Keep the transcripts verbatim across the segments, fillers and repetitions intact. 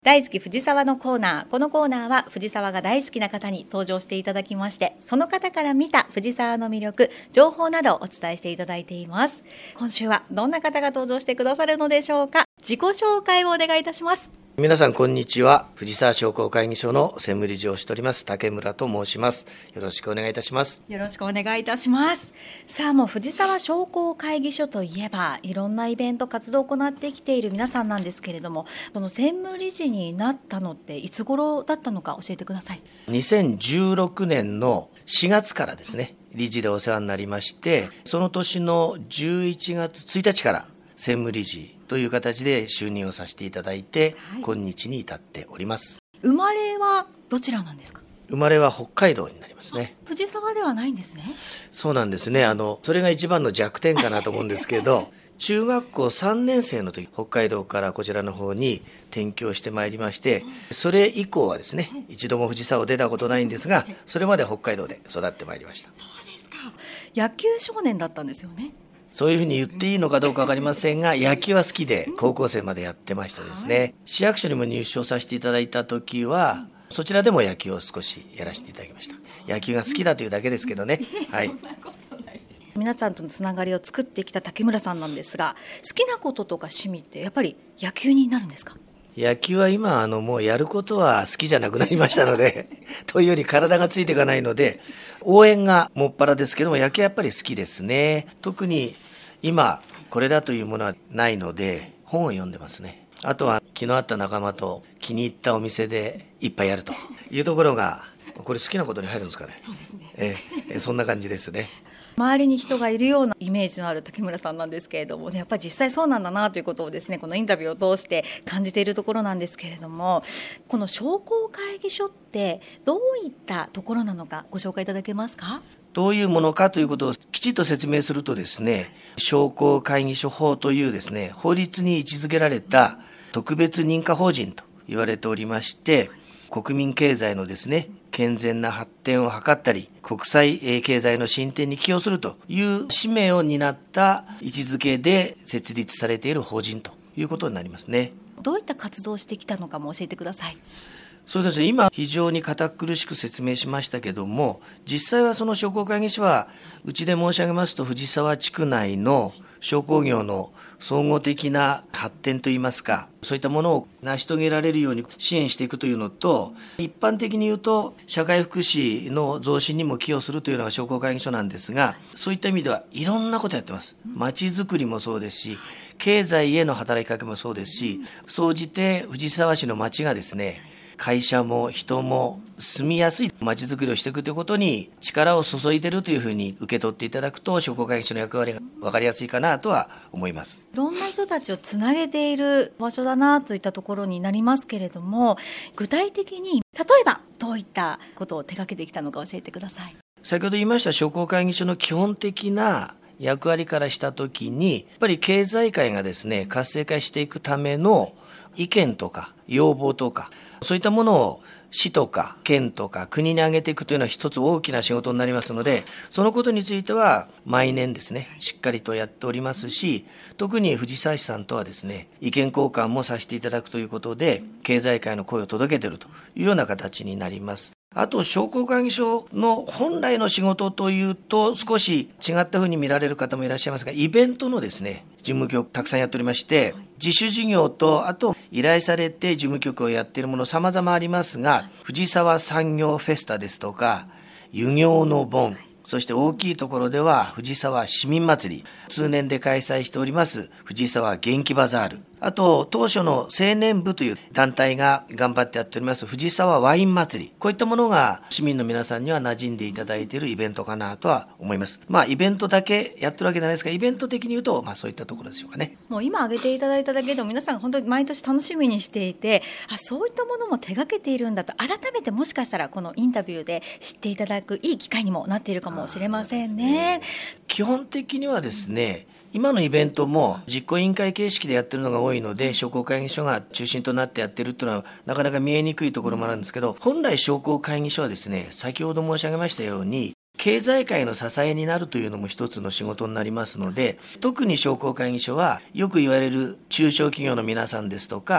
大好き藤沢のコーナー。このコーナーは藤沢が大好きな方に登場していただきまして、その方から見た藤沢の魅力、情報などをお伝えしていただいています。今週はどんな方が登場してくださるのでしょうか。自己紹介をお願いいたします。 皆さんこんにちは。藤沢商工会議所の専務理事をしております竹村と申します。よろしくお願いいたします。 よろしくお願いいたします。さあ、もう藤沢商工会議所といえばいろんなイベント活動を行ってきている皆さんなんですけれども、その専務理事になったのっていつ頃だったのか教えてください。 にせんじゅうろくねんのしがつからですね、理事でお世話になりまして、その年のじゅういちがつついたちから専務理事という形で就任をさせていただいて、はい、今日に至っております。 生まれはどちらなんですか？ 生まれは北海道になりますね。 藤沢ではないんですね。 そうなんですね。あのそれが一番の弱点かなと思うんですけど中学校さんねん生の時、北海道からこちらの方に転居してまいりまして、それ以降はですね、一度も藤沢を出たことないんですが、それまで北海道で育ってまいりました。 そうですか。野球少年だったんですよね。 そういうふうに言っていいのかどうか分かりませんが、野球は好きで高校生までやってましたですね、はい、市役所にも入所させていただいた時はそちらでも野球を少しやらせていただきました。野球が好きだというだけですけどね、はい、 皆さんとのつながりを作ってきた竹村さんなんですが、好きなこととか趣味ってやっぱり野球になるんですか？ 野球は今あのもうやることは好きじゃなくなりましたのでというより体がついていかないので応援がもっぱらですけども、野球はやっぱり好きですね。特に今これだというものはないので本を読んでますね。あとは気の合った仲間と気に入ったお店で一杯やるというところが、これ好きなことに入るんですかね。 そうですね、 ええ、そんな感じですね。 周りに人がいるようなイメージのある竹村さんなんですけれども、ね、やっぱり実際そうなんだなということをですね、このインタビューを通して感じているところなんですけれども、この商工会議所ってどういったところなのかご紹介いただけますか？ どういうものかということをきちっと説明するとですね、商工会議所法というですね、法律に位置づけられた特別認可法人と言われておりまして、国民経済のですね、健全な発展を図ったり、国際経済の進展に寄与するという使命を担った位置づけで設立されている法人ということになりますね。 どういった活動をしてきたのかも教えてください。 そうですね、今非常に堅苦しく説明しましたけども、実際はその商工会議所はうちで申し上げますと、藤沢地区内の商工業の総合的な発展といいますか、そういったものを成し遂げられるように支援していくというのと、一般的に言うと社会福祉の増進にも寄与するというのが商工会議所なんですが、そういった意味ではいろんなことやってます。街づくりもそうですし、経済への働きかけもそうですし、総じて藤沢市の街がですね、会社も人も住みやすい街づくりをしていくということに力を注いでいるというふうに受け取っていただくと、商工会議所の役割が分かりやすいかなとは思います。 いろんな人たちをつなげている場所だなといったところになりますけれども、具体的に例えばどういったことを手掛けてきたのか教えてください。 先ほど言いました商工会議所の基本的な役割からしたときに、やっぱり経済界がですね、活性化していくための意見とか要望とか、そういったものを市とか県とか国に挙げていくというのは一つ大きな仕事になりますので、そのことについては毎年ですね、しっかりとやっておりますし、特に藤沢市さんとはですね、意見交換もさせていただくということで、経済界の声を届けているというような形になります。あと商工会議所の本来の仕事というと少し違ったふうに見られる方もいらっしゃいますが、イベントのですね、事務局たくさんやっておりまして、自主事業とあと依頼されて事務局をやっているもの様々ありますが、藤沢産業フェスタですとか湯業の盆、そして大きいところでは藤沢市民祭り、通年で開催しております藤沢元気バザール、あと当初の青年部という団体が頑張ってやっております藤沢ワイン祭り、こういったものが市民の皆さんには馴染んでいただいているイベントかなとは思います。まあイベントだけやってるわけじゃないですが、イベント的に言うとまあそういったところでしょうかね。 もう今挙げていただいただけでも皆さんが本当に毎年楽しみにしていて、あ、そういったものも手掛けているんだと改めてもしかしたらこのインタビューで知っていただくいい機会にもなっているかもしれませんね。 基本的にはですね、今のイベントも実行委員会形式でやってるのが多いので、商工会議所が中心となってやってるっていうのはなかなか見えにくいところもあるんですけど、本来商工会議所はですね、先ほど申し上げましたように経済界の支えになるというのも一つの仕事になりますので、特に商工会議所はよく言われる中小企業の皆さんですとか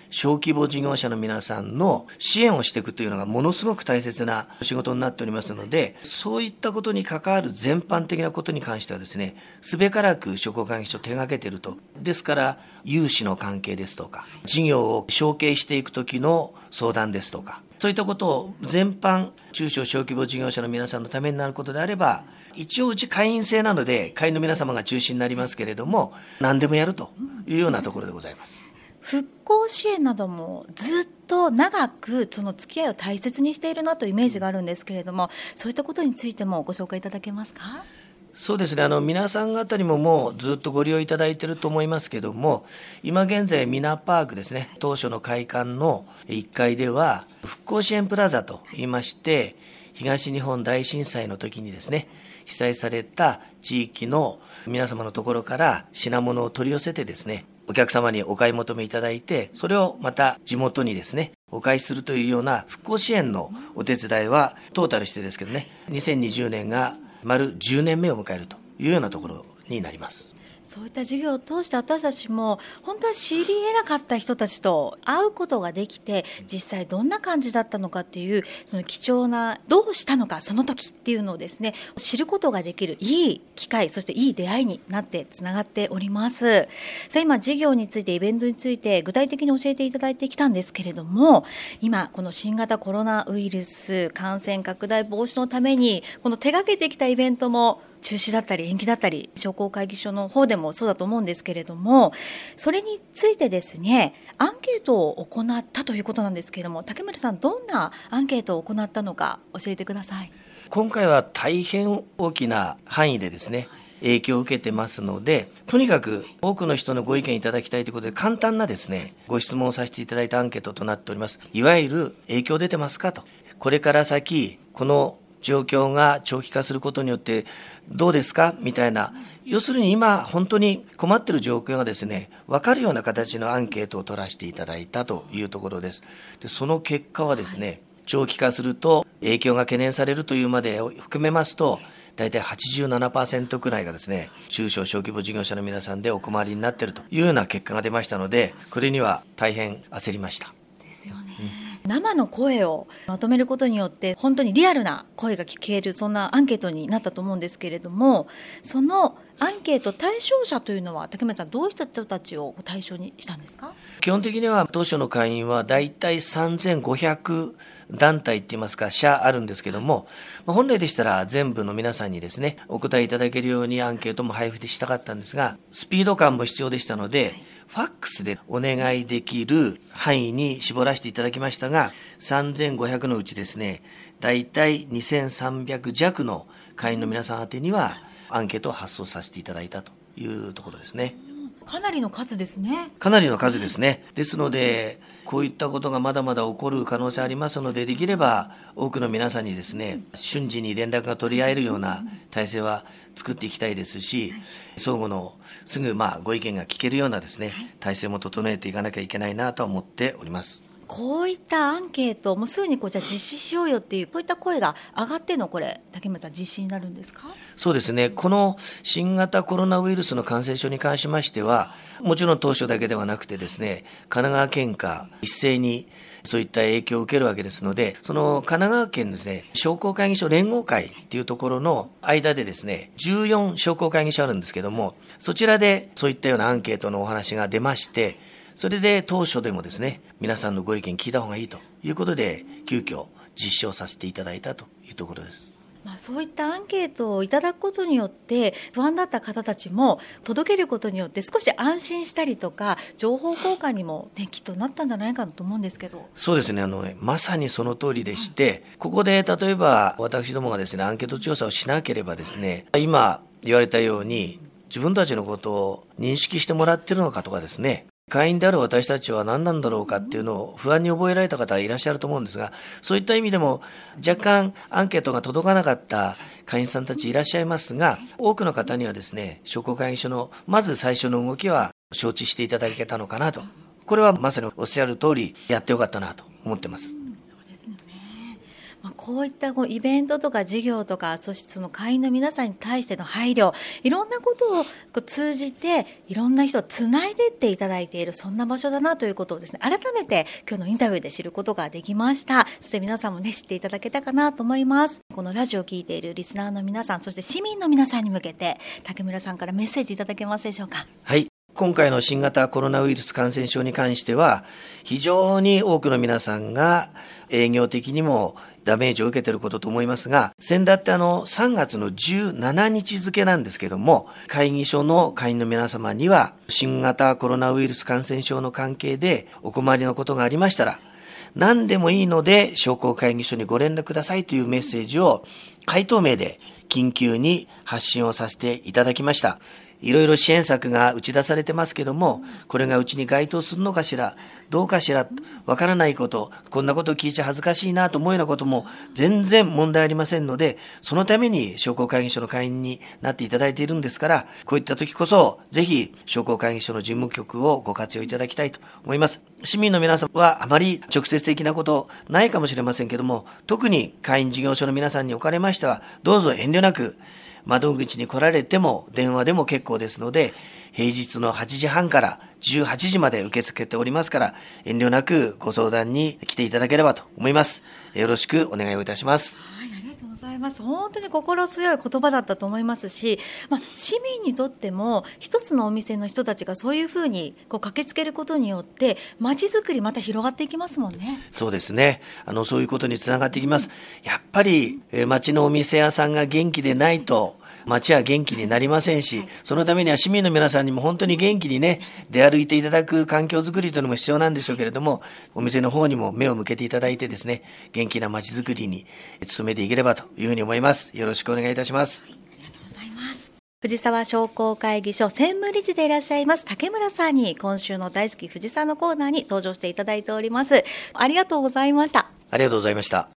小規模事業者の皆さんの支援をしていくというのがものすごく大切な仕事になっておりますので、そういったことに関わる全般的なことに関してはですね、すべからく商工会議所手掛けていると。ですから融資の関係ですとか、事業を承継していくときの相談ですとか、そういったことを全般中小小規模事業者の皆さんのためになることであれば、一応うち会員制なので会員の皆様が中心になりますけれども、何でもやるというようなところでございます。 復興支援などもずっと長くその付き合いを大切にしているなというイメージがあるんですけれども、そういったことについてもご紹介いただけますか？ そうですね、あの皆さん方にももうずっとご利用いただいていると思いますけども、今現在ミナパークですね、当初の会館のいっかいでは復興支援プラザといいまして、東日本大震災の時にですね、被災された地域の皆様のところから品物を取り寄せてですね、お客様にお買い求めいただいて、それをまた地元にですねお返しするというような復興支援のお手伝いはトータルしてですけどね、にせんにじゅうねんが丸じゅうねんめを迎えるというようなところになります。 そういった授業を通して私たちも本当は知り得なかった人たちと会うことができて、実際どんな感じだったのかっていう、その貴重などうしたのかその時っていうのをですね知ることができるいい機会、そしていい出会いになってつながっております。さあ、今授業についてイベントについて具体的に教えていただいてきたんですけれども、今この新型コロナウイルス感染拡大防止のためにこの手掛けてきたイベントも中止だったり延期だったり、商工会議所の方でもそうだと思うんですけれども、それについてですねアンケートを行ったということなんですけれども、竹村さんどんなアンケートを行ったのか教えてください。 今回は大変大きな範囲でですね影響を受けてますので、とにかく多くの人のご意見いただきたいということで簡単なですねご質問をさせていただいたアンケートとなっております。いわゆる影響出てますかと、これから先この状況が長期化することによってどうですかみたいな、要するに今本当に困っている状況がですね分かるような形のアンケートを取らせていただいたというところです。でその結果はですね、はい、長期化すると影響が懸念されるというまでを含めますと、大体 はちじゅうななパーセント くらいがですね中小小規模事業者の皆さんでお困りになっているというような結果が出ましたので、これには大変焦りました。 ですよね、うん生の声をまとめることによって本当にリアルな声が聞ける、そんなアンケートになったと思うんですけれども、そのアンケート対象者というのは竹村さんどういった人たちを対象にしたんですか？ 基本的には当初の会員はだいたいさんぜんごひゃくだんたいって言いますか社あるんですけども、本来でしたら全部の皆さんにですねお答えいただけるようにアンケートも配布したかったんですが、スピード感も必要でしたので、ファックスでお願いできる範囲に絞らせていただきましたが、さんぜんごひゃくのうちですね、だいたいにせんさんびゃくじゃくの会員の皆さん宛てにはアンケートを発送させていただいたというところですね。 かなりの数ですね。 かなりの数ですね。ですので、こういったことがまだまだ起こる可能性ありますので、できれば多くの皆さんにですね、瞬時に連絡が取り合えるような体制は作っていきたいですし、相互のすぐまあご意見が聞けるようなですね、体制も整えていかなきゃいけないなと思っております。 こういったアンケートもうすぐにこうじゃあ実施しようよっていうこういった声が上がってのこれ竹村さん実施になるんですか？ そうですね、この新型コロナウイルスの感染症に関しましてはもちろん当初だけではなくてですね、神奈川県下一斉にそういった影響を受けるわけですので、その神奈川県ですね商工会議所連合会っていうところの間でですねじゅうよん商工会議所あるんですけども、そちらでそういったようなアンケートのお話が出まして、それで当初でもですね皆さんのご意見聞いた方がいいということで急遽実施をさせていただいたというところです。 まあ、そういったアンケートをいただくことによって不安だった方たちも届けることによって少し安心したりとか情報交換にも、ね、きっとなったんじゃないかなと思うんですけど。 そうですね、あのまさにその通りでして、ここで例えば私どもがですねアンケート調査をしなければですね、今言われたように自分たちのことを認識してもらっているのかとかですね、会員である私たちは何なんだろうかっていうのを不安に覚えられた方いらっしゃると思うんですが、そういった意味でも若干アンケートが届かなかった会員さんたちいらっしゃいますが、多くの方にはですね商工会議所のまず最初の動きは承知していただけたのかなと、これはまさにおっしゃる通りやってよかったなと思ってます。 まあ、こういったこうイベントとか事業とか、そしてその会員の皆さんに対しての配慮、いろんなことをこう通じていろんな人をつないでいっていただいている、そんな場所だなということをですね、改めて今日のインタビューで知ることができました。そして皆さんもね、知っていただけたかなと思います。このラジオを聞いているリスナーの皆さん、そして市民の皆さんに向けて竹村さんからメッセージいただけますでしょうか。 はい。今回の新型コロナウイルス感染症に関しては、非常に多くの皆さんが営業的にもダメージを受けていることと思いますが、先だってあのさんがつのじゅうしちにち付なんですけども、会議所の会員の皆様には新型コロナウイルス感染症の関係でお困りのことがありましたら、何でもいいので商工会議所にご連絡くださいというメッセージを回答名で緊急に発信をさせていただきました。いろいろ支援策が打ち出されてますけども、これがうちに該当するのかしら、どうかしら、わからないこと、こんなことを聞いちゃ恥ずかしいなと思うようなことも全然問題ありませんので、そのために商工会議所の会員になっていただいているんですから、こういった時こそぜひ商工会議所の事務局をご活用いただきたいと思います。市民の皆さんはあまり直接的なことないかもしれませんけども、特に会員事業所の皆さんにおかれましては、どうぞ遠慮なく窓口に来られても電話でも結構ですので、平日のはちじはんからじゅうはちじまで受け付けておりますから、遠慮なくご相談に来ていただければと思います。よろしくお願いをいたします。 はい、ありがとうございます。本当に心強い言葉だったと思いますし、まあ、市民にとっても一つのお店の人たちがそういうふうにこう駆けつけることによって街づくりまた広がっていきますもんね。 そうですね。あのそういうことにつながっていきます。やっぱり、えー、街のお店屋さんが元気でないと街は元気になりませんし、そのためには市民の皆さんにも本当に元気にね、出歩いていただく環境づくりというのも必要なんでしょうけれども、お店の方にも目を向けていただいてですね、元気な街づくりに努めていければというふうに思います。よろしくお願いいたします。 ありがとうございます。藤沢商工会議所専務理事でいらっしゃいます竹村さんに、今週の大好き藤沢のコーナーに登場していただいております。ありがとうございました。 ありがとうございました。